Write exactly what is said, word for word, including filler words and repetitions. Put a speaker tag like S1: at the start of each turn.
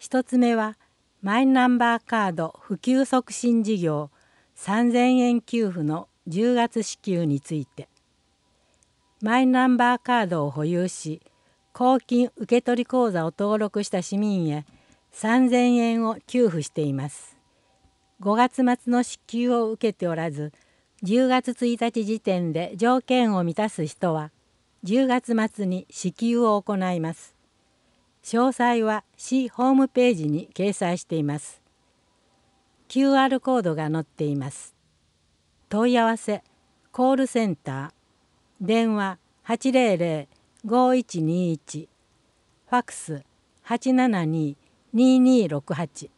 S1: 一つ目はマイナンバーカード普及促進事業さんぜんえん給付のじゅうがつ支給について。マイナンバーカードを保有し公金受取口座を登録した市民へさんぜんえんを給付しています。ごがつ末の支給を受けておらずじゅうがつついたち時点で条件を満たす人はじゅうがつ末に支給を行います。詳細は市ホームページに掲載しています。キューアール コードが載っています。問い合わせコールセンター電話 はちぜろぜろ ごいちにいち ファックス はちななに にーにーろくはち